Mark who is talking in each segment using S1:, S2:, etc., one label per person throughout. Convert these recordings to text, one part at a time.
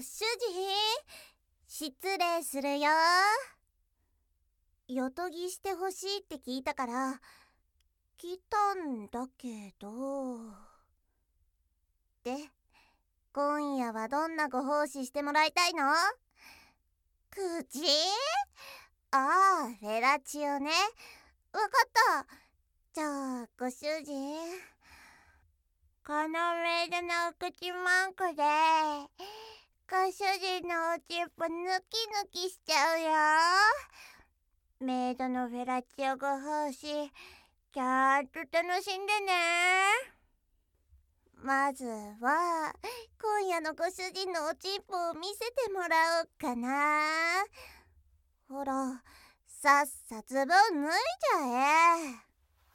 S1: 主人、失礼するよ。よとぎしてほしいって聞いたから来たんだけど。で、今夜はどんなご奉仕してもらいたいの？口？ああ、フェラチオね。わかった。じゃあご主人、このメイドのお口文句でご主人のおちんぽヌキヌキしちゃうよ。メイドのフェラチオご奉仕ちゃんと楽しんでね。まずは今夜のご主人のおちんぽを見せてもらおうかな。ほら、さっさズボン脱いじゃえ。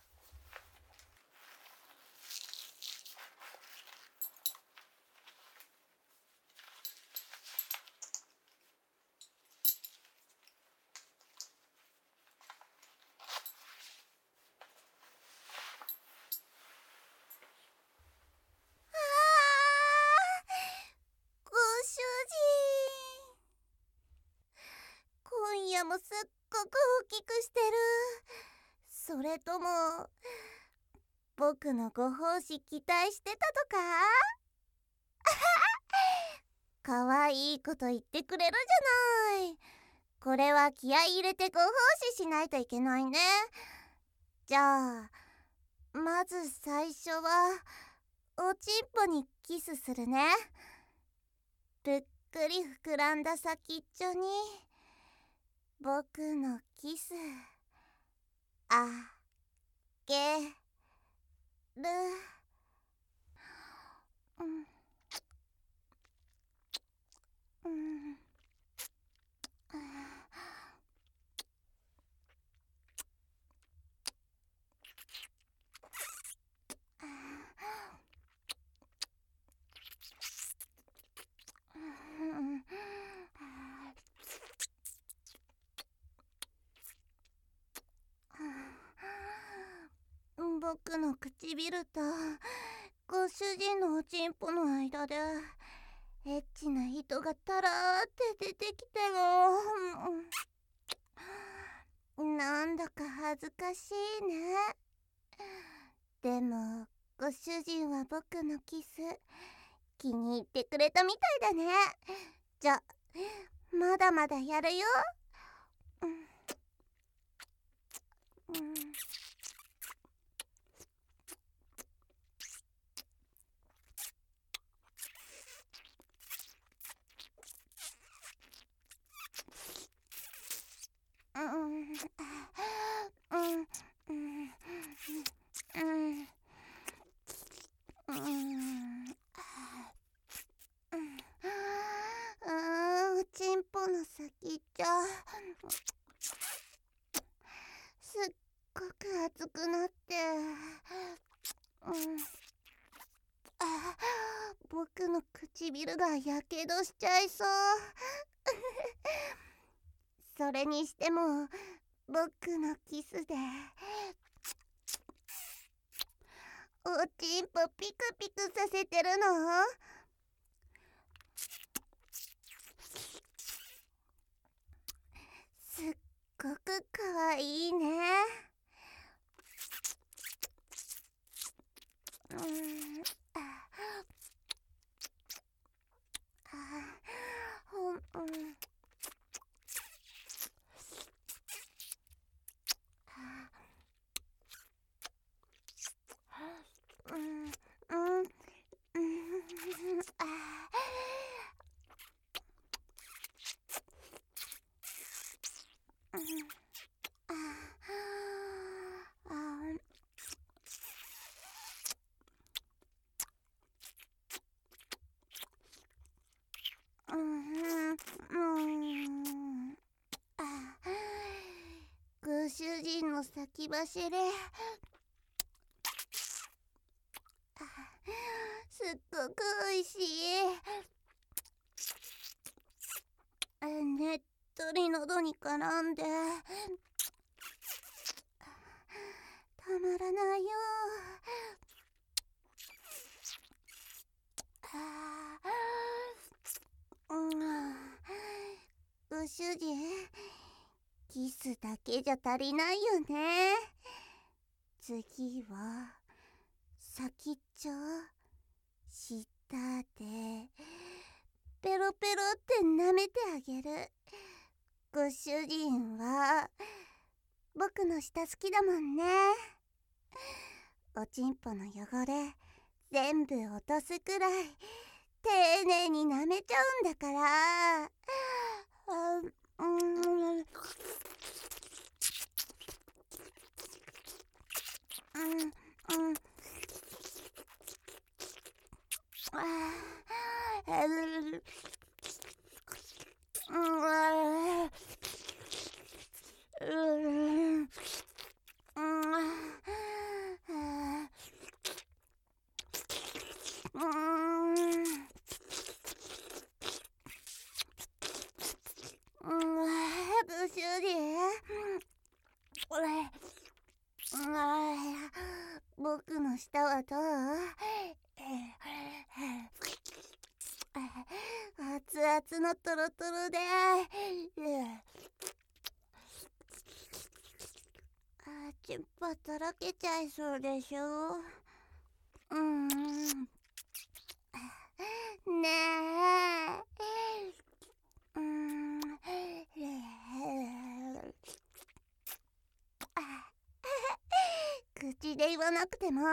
S1: ご主人、今夜もすっごく大きくしてる。それとも僕のご奉仕期待してたとか？かわいいこと言ってくれるじゃない。これは気合い入れてご奉仕しないといけないね。じゃあまず最初はおちんぽにキスするね。ぷっくり膨らんだ先っちょに僕のキスあげる。僕の唇とご主人のおちんぽの間でエッチな糸がたらーって出てきてる。なんだか恥ずかしいね。でもご主人は僕のキス気に入ってくれたみたいだね。じゃ、まだまだやるよ。おちんぽの先っちょすっごく熱くなって、僕の唇がやけどしちゃいそう。それにしても僕のキスでおちんぽピクピクさせてるの？すっごくかわいいね。ご主人の先走りすっごくおいしい。ねっとり喉に絡んでたまらないよ。 主人、キスだけじゃ足りないよね。次は先っちょ舌でペロペロって舐めてあげる。ご主人は僕の舌好きだもんね。おちんぽの汚れ全部落とすくらい丁寧に舐めちゃうんだから。ご主人、僕の舌はどう？熱々のトロトロで、チンポとろけちゃいそうでしょ。ねえ。口で言わなくても、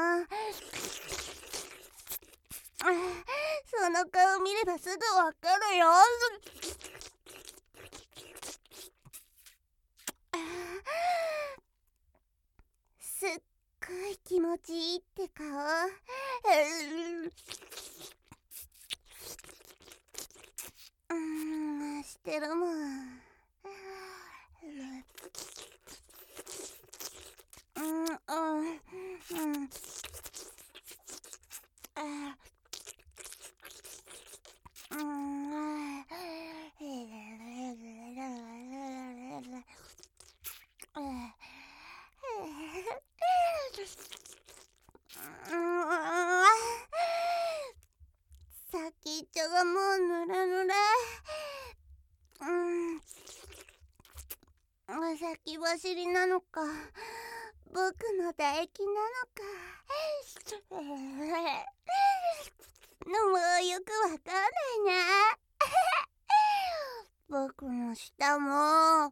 S1: その顔見ればすぐわかるよ。すっごい気持ちいいって顔。してるもん。先っちょがもうぬれぬれ。先走りなのか、僕の唾液なのか、もうよくわかんないな。僕の舌も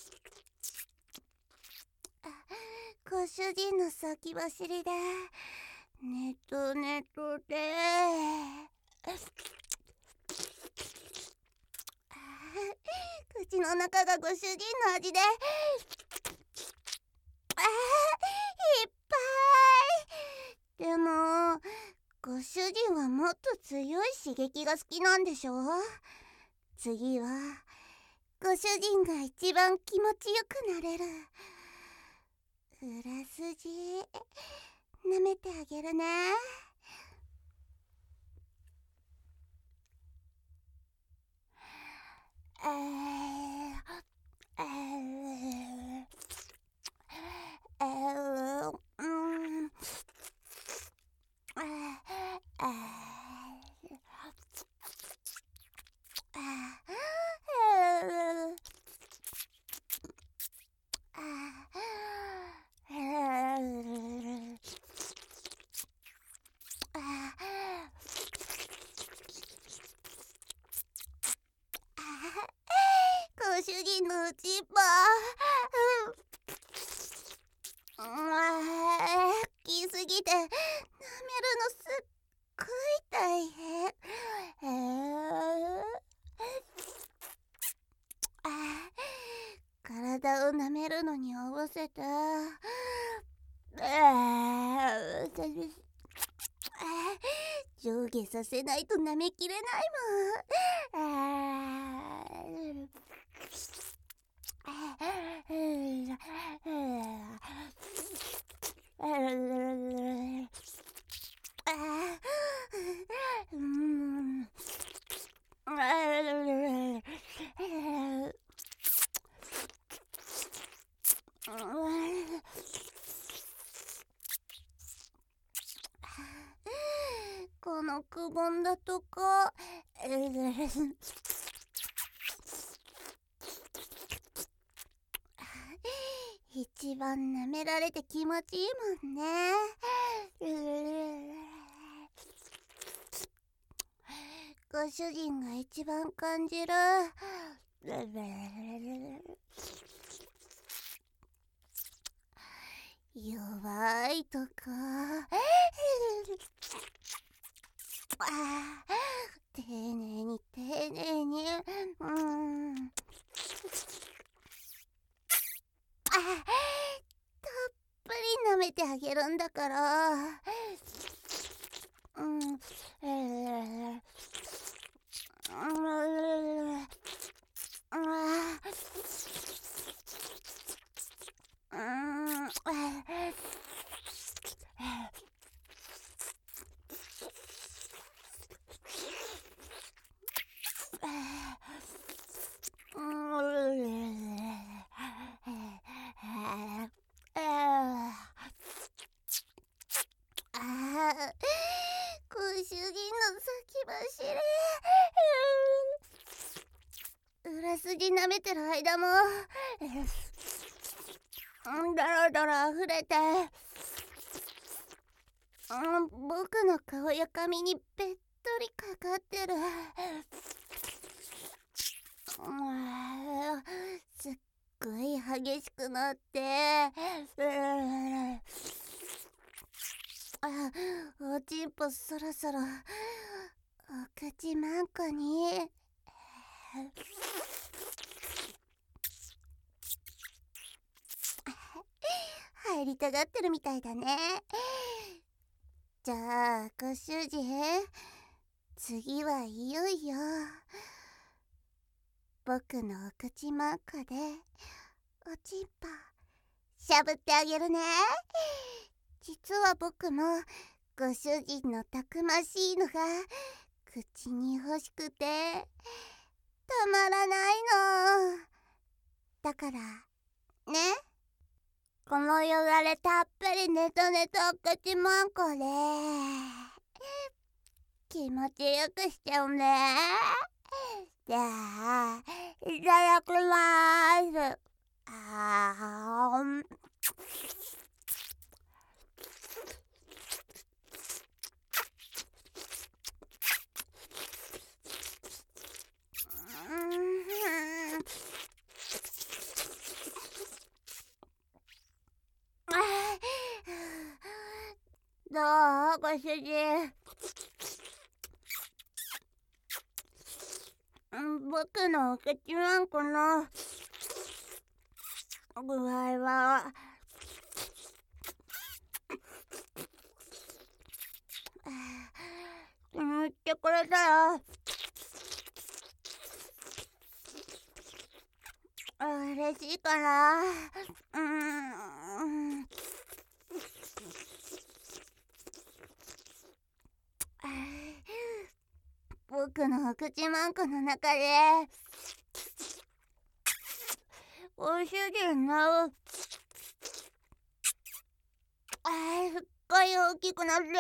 S1: ご主人の先走りでネトネトで、口の中がご主人の味でいっぱい。でもご主人はもっと強い刺激が好きなんでしょ。次はご主人が一番気持ちよくなれる裏筋舐めてあげるね。ご主人の内っぽ好きすぎて舐めるのすっごい大変。体を舐めるのに合わせて上下させないと舐めきれないもん。このくぼんだとこ一番舐められて気持ちいいもんね。ご主人が一番感じる弱いとか丁寧に丁寧にたっぷり舐めてあげるんだからご主人の先走り裏筋舐めてる間もだらだら溢れて僕の顔や髪にべっとりかかってるすっごい激しくなっておちんぽそろそろお口まんこに入りたがってるみたいだね。じゃあご主人、次はいよいよ僕のお口まんこでおちんぽしゃぶってあげるね。実は僕もご主人のたくましいのが口に欲しくてたまらないのだからね。このよだれたっぷりネトネトお口まんこで気持ちよくしちゃうね。じゃあいただきます。どうご主人、僕のお口まんこの具合は気に入ってくれたら嬉しいかな。僕のお口まんこの中でご主人のすっごい大きくなってる。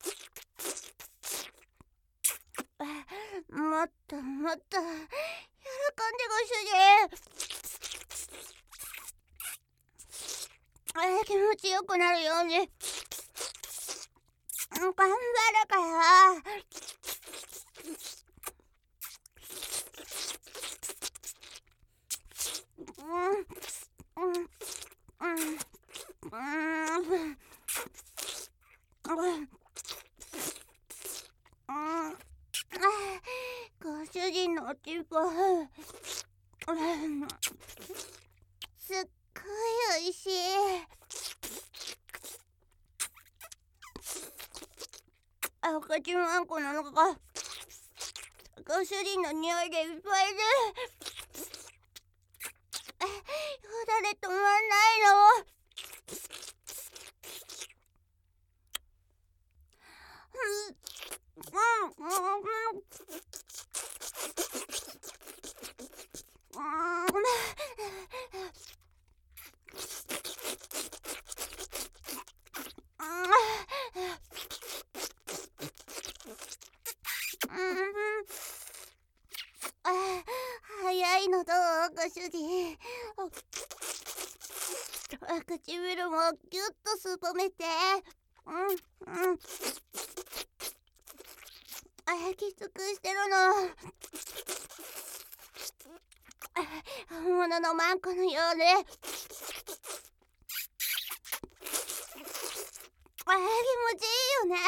S1: もっともっと喜んでご主人、気持ちよくなるように頑張るからご主人のおちんぽすっごいおいしい。お口まんこなのかご主人の匂いでいっぱいでよだれ止まんないの。早いのどうご主人。 唇もギュッとすぼめて、きつくしてるの。本物のマンコのようで、気持ちいいよね。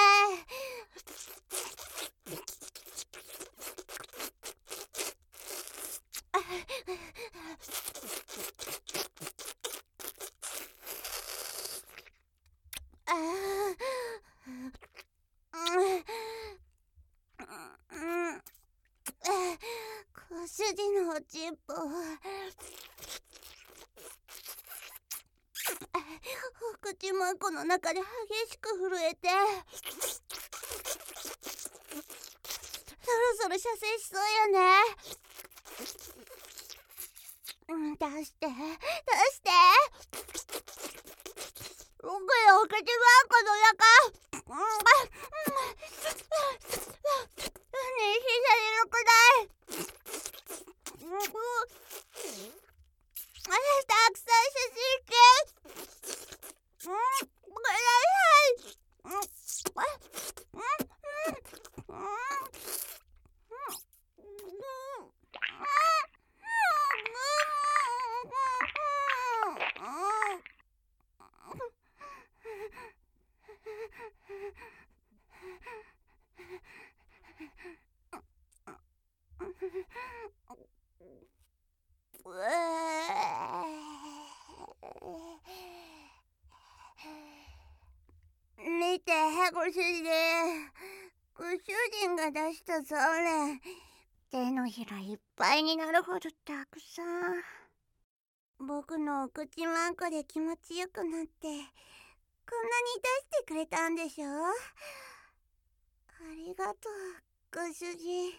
S1: ご主人のおちんぽ、お口マンコの中で激しく震えて、そろそろ射精しそうよね。出して出して。僕のお口マンコの中、妊娠されるくらいたくさん写真してください。見て、ご主人。ご主人が出したそうめん、手のひらいっぱいになるほどたくさん。僕のお口マンコで気持ちよくなって、こんなに出してくれたんでしょ。ありがとう、ご主人。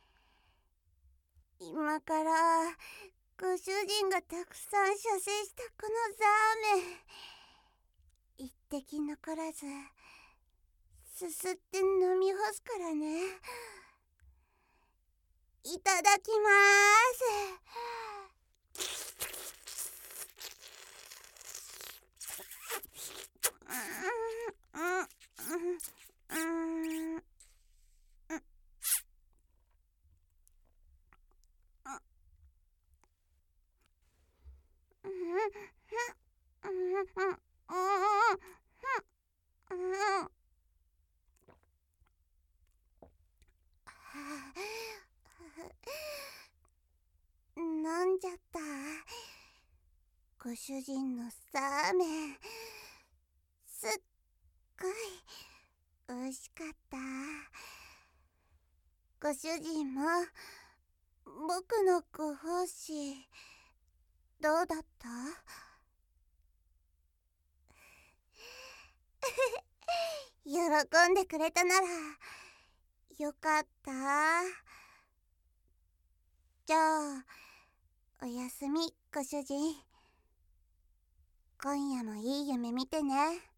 S1: 今からご主人がたくさん射精したこのザーメン、一滴残らずすすって飲み干すからね。いただきまーす。飲んじゃった。ご主人のサーメン、すっごい美味しかった。ご主人も僕のご奉仕どうだった？喜んでくれたならよかった。じゃあおやすみ、ご主人。今夜もいい夢見てね。